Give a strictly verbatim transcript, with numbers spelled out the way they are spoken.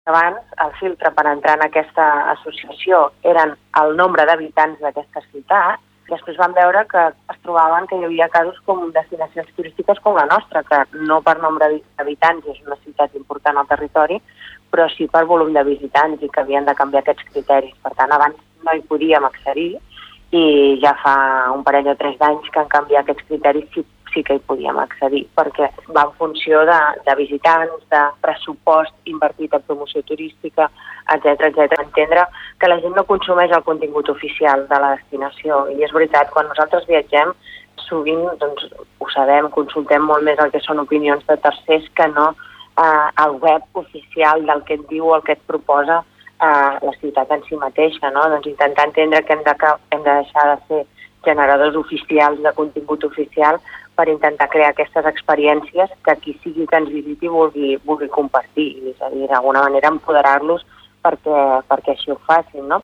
Abans, el filtre per entrar en aquesta associació eren el nombre d'habitants d'aquesta ciutat. Després vam veure que es trobaven que hi havia casos com destinacions turístiques com la nostra, que no per nombre d'habitants és una ciutat important al territori, però sí per volum de visitants i que havien de canviar aquests criteris. Per tant, abans no hi podíem accedir i ja fa un parell o tres d'anys que en canviar aquests criteris sí, sí que hi podíem accedir, perquè va en funció de, de visitants, de pressupost invertit en promoció turística, etcètera, etcètera. Entendre que la gent no consumeix el contingut oficial de la destinació. I és veritat, quan nosaltres viatgem, sovint doncs, ho sabem, consultem molt més el que són opinions de tercers que no eh, el web oficial del que et diu o el que et proposa eh, la ciutat en si mateixa. No? Doncs intentar entendre que hem de, hem de deixar de ser generadors oficials de contingut oficial per intentar crear aquestes experiències que qui sigui que ens visiti vulgui, vulgui compartir, és a dir, d'alguna manera empoderar-los perquè, perquè així ho facin, no?